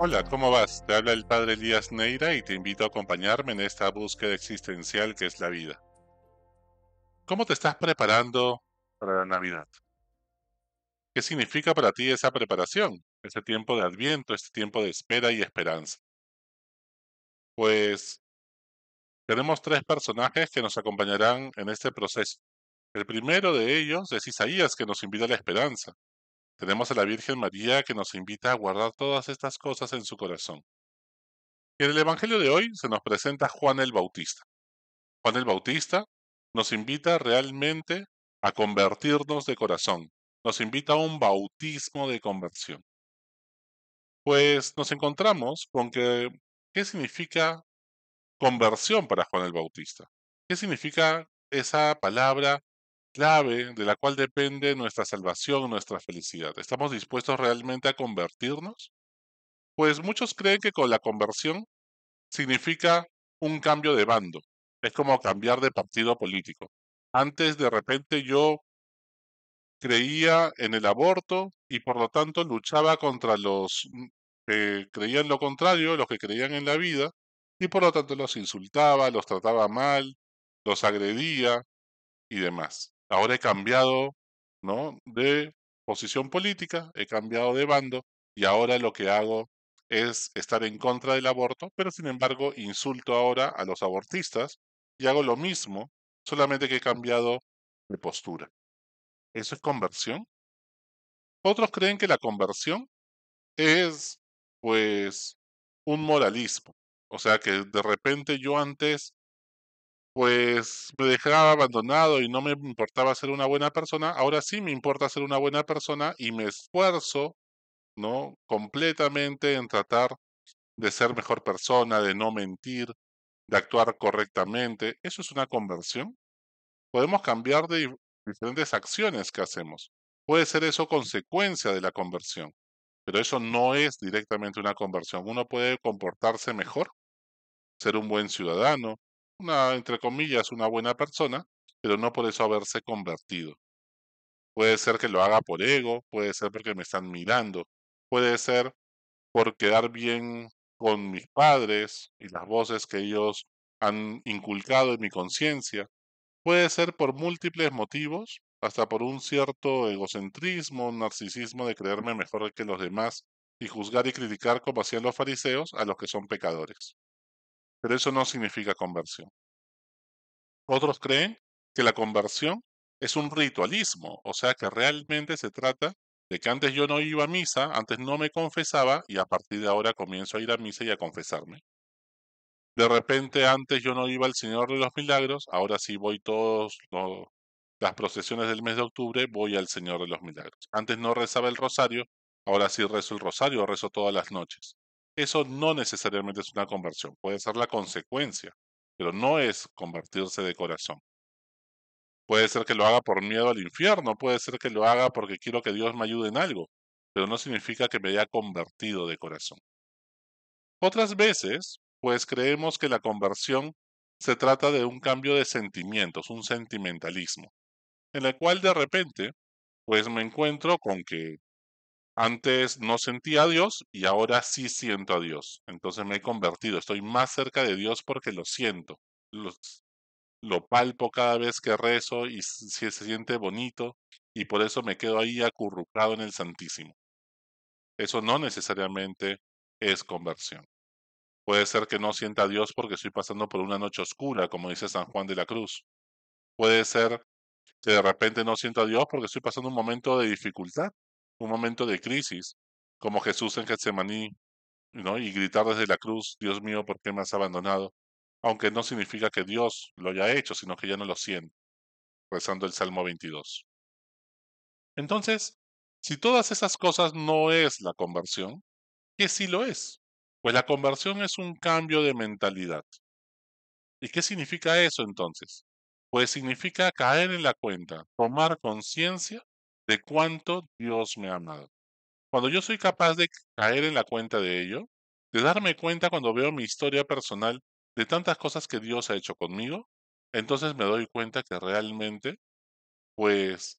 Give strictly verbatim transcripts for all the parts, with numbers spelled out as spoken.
Hola, ¿cómo vas? Te habla el padre Elías Neira y te invito a acompañarme en esta búsqueda existencial que es la vida. ¿Cómo te estás preparando para la Navidad? ¿Qué significa para ti esa preparación? Ese tiempo de Adviento, este tiempo de espera y esperanza. Pues tenemos tres personajes que nos acompañarán en este proceso. El primero de ellos es Isaías, que nos invita a la esperanza. Tenemos a la Virgen María, que nos invita a guardar todas estas cosas en su corazón. Y en el Evangelio de hoy se nos presenta Juan el Bautista. Juan el Bautista nos invita realmente a convertirnos de corazón, nos invita a un bautismo de conversión. Pues nos encontramos con que, ¿qué significa conversión para Juan el Bautista? ¿Qué significa esa palabra clave de la cual depende nuestra salvación, nuestra felicidad? ¿Estamos dispuestos realmente a convertirnos? Pues muchos creen que con la conversión significa un cambio de bando. Es como cambiar de partido político. Antes de repente yo creía en el aborto y por lo tanto luchaba contra los mm, que creían lo contrario, los que creían en la vida, y por lo tanto los insultaba, los trataba mal, los agredía y demás. Ahora he cambiado, ¿no?, de posición política, he cambiado de bando y ahora lo que hago es estar en contra del aborto, pero sin embargo insulto ahora a los abortistas y hago lo mismo, solamente que he cambiado de postura. ¿Eso es conversión? Otros creen que la conversión es, pues, un moralismo. O sea, que de repente yo antes pues me dejaba abandonado y no me importaba ser una buena persona, ahora sí me importa ser una buena persona y me esfuerzo, ¿no?, completamente en tratar de ser mejor persona, de no mentir, de actuar correctamente. ¿Eso es una conversión? Podemos cambiar de dif- diferentes acciones que hacemos. Puede ser eso consecuencia de la conversión, pero eso no es directamente una conversión. Uno puede comportarse mejor, ser un buen ciudadano, una, entre comillas, una buena persona, pero no por eso haberse convertido. Puede ser que lo haga por ego, puede ser porque me están mirando, puede ser por quedar bien con mis padres y las voces que ellos han inculcado en mi conciencia. Puede ser por múltiples motivos, hasta por un cierto egocentrismo, un narcisismo de creerme mejor que los demás y juzgar y criticar como hacían los fariseos a los que son pecadores. Pero eso no significa conversión. Otros creen que la conversión es un ritualismo, o sea que realmente se trata de que antes yo no iba a misa, antes no me confesaba y a partir de ahora comienzo a ir a misa y a confesarme. De repente antes yo no iba al Señor de los Milagros, ahora sí voy todos los- las procesiones del mes de octubre, voy al Señor de los Milagros. Antes no rezaba el rosario, ahora sí rezo el rosario, rezo todas las noches. Eso no necesariamente es una conversión, puede ser la consecuencia, pero no es convertirse de corazón. Puede ser que lo haga por miedo al infierno, puede ser que lo haga porque quiero que Dios me ayude en algo, pero no significa que me haya convertido de corazón. Otras veces, pues creemos que la conversión se trata de un cambio de sentimientos, un sentimentalismo, en el cual de repente, pues me encuentro con que antes no sentía a Dios y ahora sí siento a Dios. Entonces me he convertido, estoy más cerca de Dios porque lo siento, lo, lo palpo cada vez que rezo y s- se se siente bonito y por eso me quedo ahí acurrucado en el Santísimo. Eso no necesariamente es conversión. Puede ser que no sienta a Dios porque estoy pasando por una noche oscura, como dice San Juan de la Cruz. Puede ser que de repente no siento a Dios porque estoy pasando un momento de dificultad, un momento de crisis, como Jesús en Getsemaní, ¿no?, y gritar desde la cruz, Dios mío, ¿por qué me has abandonado? Aunque no significa que Dios lo haya hecho, sino que ya no lo siente, rezando el Salmo veintidós. Entonces, si todas esas cosas no es la conversión, ¿qué sí lo es? Pues la conversión es un cambio de mentalidad. ¿Y qué significa eso entonces? Pues significa caer en la cuenta, tomar conciencia de cuánto Dios me ha amado. Cuando yo soy capaz de caer en la cuenta de ello, de darme cuenta cuando veo mi historia personal de tantas cosas que Dios ha hecho conmigo, entonces me doy cuenta que realmente, pues,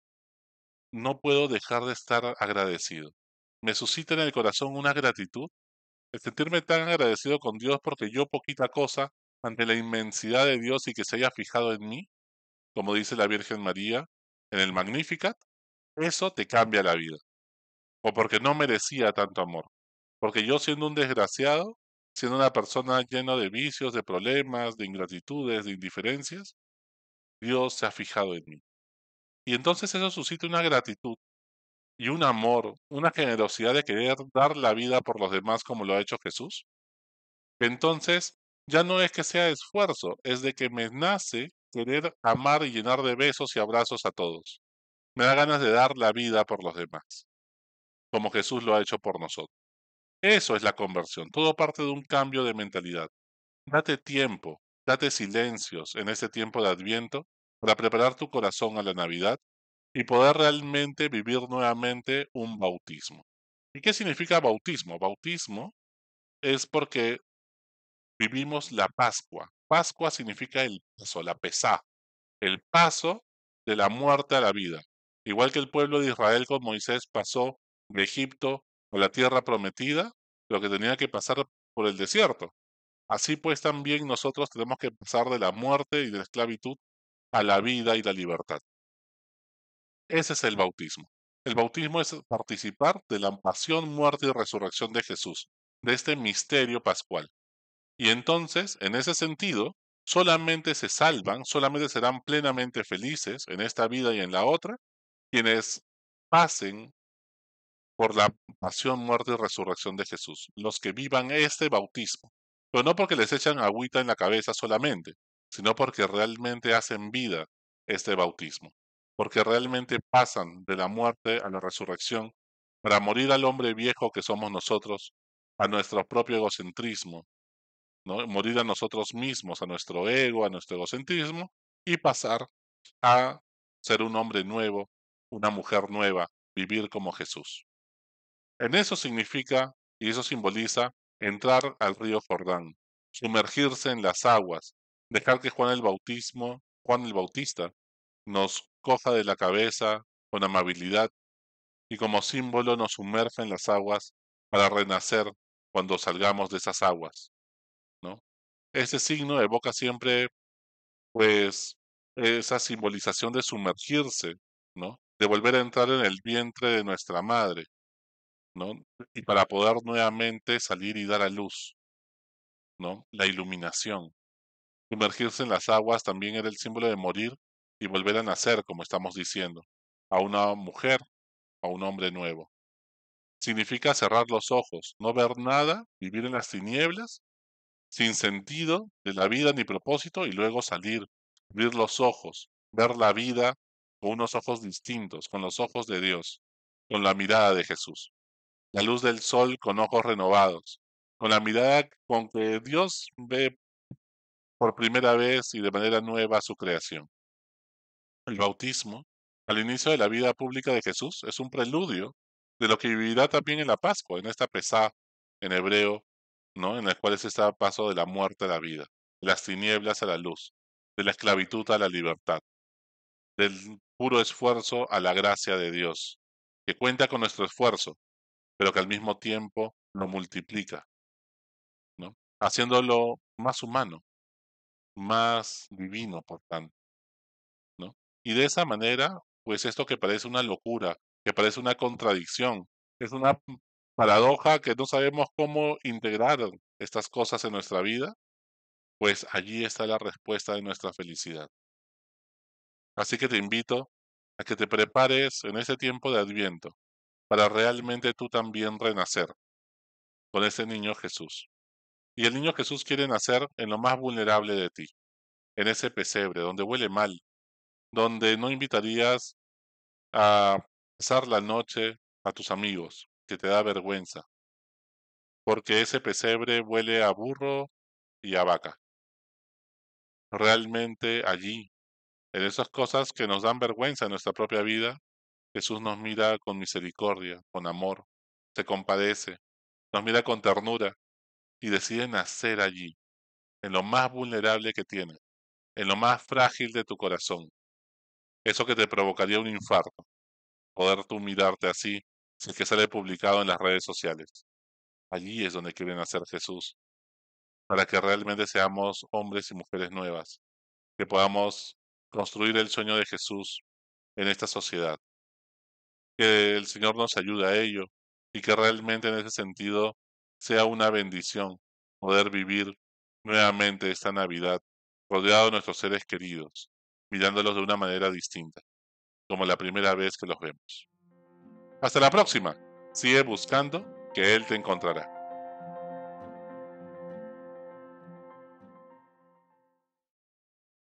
no puedo dejar de estar agradecido. Me suscita en el corazón una gratitud el sentirme tan agradecido con Dios porque yo poquita cosa ante la inmensidad de Dios y que se haya fijado en mí, como dice la Virgen María en el Magnificat, eso te cambia la vida. O porque no merecía tanto amor. Porque yo siendo un desgraciado, siendo una persona llena de vicios, de problemas, de ingratitudes, de indiferencias, Dios se ha fijado en mí. Y entonces eso suscita una gratitud y un amor, una generosidad de querer dar la vida por los demás como lo ha hecho Jesús. Entonces, ya no es que sea esfuerzo, es de que me nace querer amar y llenar de besos y abrazos a todos. Me da ganas de dar la vida por los demás, como Jesús lo ha hecho por nosotros. Eso es la conversión, todo parte de un cambio de mentalidad. Date tiempo, date silencios en ese tiempo de Adviento para preparar tu corazón a la Navidad y poder realmente vivir nuevamente un bautismo. ¿Y qué significa bautismo? Bautismo es porque vivimos la Pascua. Pascua significa el paso, la pesá, el paso de la muerte a la vida. Igual que el pueblo de Israel con Moisés pasó de Egipto a la tierra prometida, lo que tenía que pasar por el desierto. Así pues también nosotros tenemos que pasar de la muerte y de la esclavitud a la vida y la libertad. Ese es el bautismo. El bautismo es participar de la pasión, muerte y resurrección de Jesús, de este misterio pascual. Y entonces, en ese sentido, solamente se salvan, solamente serán plenamente felices en esta vida y en la otra, quienes pasen por la pasión, muerte y resurrección de Jesús, los que vivan este bautismo. Pero no porque les echan agüita en la cabeza solamente, sino porque realmente hacen vida este bautismo, porque realmente pasan de la muerte a la resurrección para morir al hombre viejo que somos nosotros, a nuestro propio egocentrismo, ¿no? Morir a nosotros mismos, a nuestro ego, a nuestro egocentrismo y pasar a ser un hombre nuevo, una mujer nueva, vivir como Jesús. En eso significa y eso simboliza entrar al río Jordán, sumergirse en las aguas, dejar que Juan el Bautismo, Juan el Bautista, nos coja de la cabeza con amabilidad y como símbolo nos sumerja en las aguas para renacer cuando salgamos de esas aguas, ¿no? Ese signo evoca siempre, pues, esa simbolización de sumergirse, ¿no? De volver a entrar en el vientre de nuestra madre, ¿no? Y para poder nuevamente salir y dar a luz, ¿no? La iluminación. Sumergirse en las aguas también era el símbolo de morir y volver a nacer, como estamos diciendo, a una mujer, a un hombre nuevo. Significa cerrar los ojos, no ver nada, vivir en las tinieblas, sin sentido de la vida ni propósito, y luego salir, abrir los ojos, ver la vida con unos ojos distintos, con los ojos de Dios, con la mirada de Jesús. La luz del sol con ojos renovados, con la mirada con que Dios ve por primera vez y de manera nueva su creación. El bautismo, al inicio de la vida pública de Jesús, es un preludio de lo que vivirá también en la Pascua, en esta pesá en hebreo, ¿no? En la cual es este paso de la muerte a la vida, de las tinieblas a la luz, de la esclavitud a la libertad, del puro esfuerzo a la gracia de Dios, que cuenta con nuestro esfuerzo, pero que al mismo tiempo lo multiplica, ¿no? Haciéndolo más humano, más divino, por tanto, ¿no? Y de esa manera, pues esto que parece una locura, que parece una contradicción, es una p- paradoja que no sabemos cómo integrar estas cosas en nuestra vida, pues allí está la respuesta de nuestra felicidad. Así que te invito a que te prepares en este tiempo de Adviento para realmente tú también renacer con ese niño Jesús. Y el niño Jesús quiere nacer en lo más vulnerable de ti, en ese pesebre, donde huele mal, donde no invitarías a pasar la noche a tus amigos, que te da vergüenza, porque ese pesebre huele a burro y a vaca. Realmente allí, en esas cosas que nos dan vergüenza en nuestra propia vida, Jesús nos mira con misericordia, con amor, se compadece, nos mira con ternura y decide nacer allí, en lo más vulnerable que tienes, en lo más frágil de tu corazón, eso que te provocaría un infarto, poder tú mirarte así, si es que sale publicado en las redes sociales. Allí es donde quiere nacer Jesús, para que realmente seamos hombres y mujeres nuevas, que podamos construir el sueño de Jesús en esta sociedad. Que el Señor nos ayude a ello y que realmente en ese sentido sea una bendición poder vivir nuevamente esta Navidad rodeado de nuestros seres queridos, mirándolos de una manera distinta, como la primera vez que los vemos. Hasta la próxima. Sigue buscando que Él te encontrará.